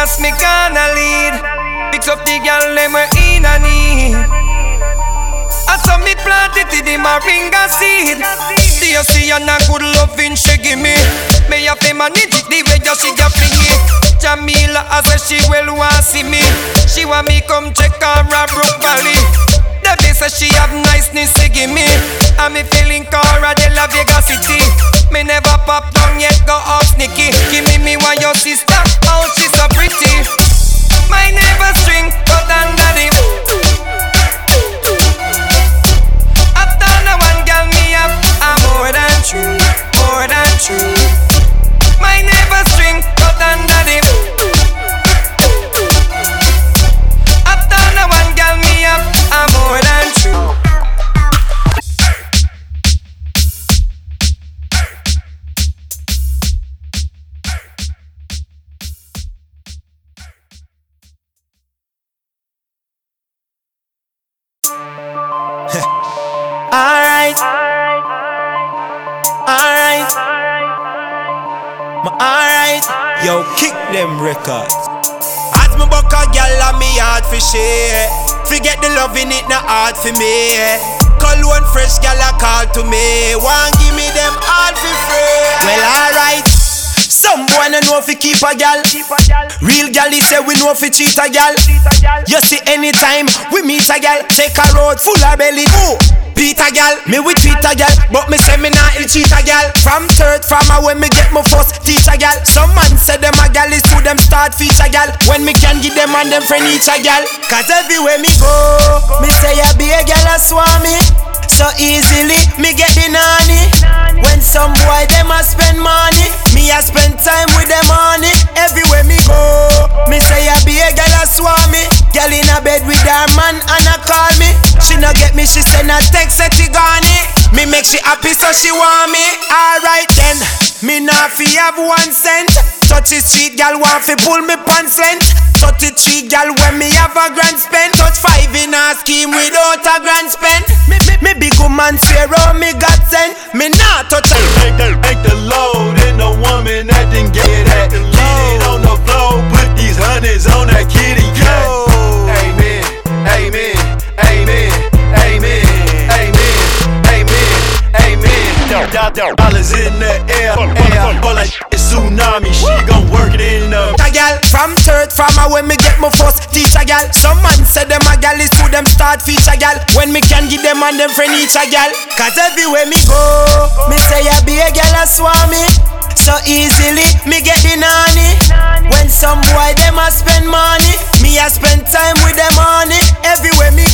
pass, me gonna lead. Fix up the girl, them we in a need. I saw me planted in the moringa seed. Do you see a good loving she give me? Me have to manage it the way you see ya fling it. Jamila I say she will want see me. She want me come check her a Brook Valley. The bitch say she have niceness she give me. And me feeling Cara de la Vega City. Me never pop down yet go off sneaky. Give me one your sister, oh she so pretty. My neighbor string but under the. After no one girl me up, I'm more than true, more than true. My neighbor string but under the. After no one girl me up, I'm more than true. Alright, alright, alright. Yo, kick them records. As me buck a gyal and me hard for share. Forget the love in it, not hard for me. Cologne fresh gyal a call to me. Want give me them all for free. Well alright. Some boy no know fi keep a gyal. Real gyal he say we know fi cheat a gyal. You see anytime we meet a gyal, take a road full of belly. Ooh. Peter gal, me with Peter gal, but me say me not ill cheat a gal. From third farmer when me get my first teacher gal. Some man say them a gal is who them start feature gal. When me can give them and them friend each a gal. Cause everywhere me go, me say I be a gal a swami. So easily me get the nanny. When some boy them a spend money, me a spend time with them money. Everywhere me go, me say I be a gal a swami. Gal in a bed with her man and a call me. She no get me, she send a text say she gone it. Me make she happy so she want me. Alright then, me not fi have 1 cent. Touch it sweet gal want fi pull me pants length. Touch it sweet gal when me have a grand spend. Touch 5 in a scheme without a grand spend. Me big woman swear on me God send. Me not touch a Make the load in the woman that didn't get that. Get it on the floor, put these hundreds on that kitty cat. Amen, amen, amen, amen, amen, amen, amen. Dollars in the air, but like a tsunami, she gon' work it in the. A gal from third farmer when me get my first teacher gal. Some man say them a gal is who them start feature gal. When me can give them and them friend each a gal. Cause everywhere me go, me say I be a gal a swami. So easily me get the nanny. When some boy them a spend money, me a spend time with them money. Everywhere me go.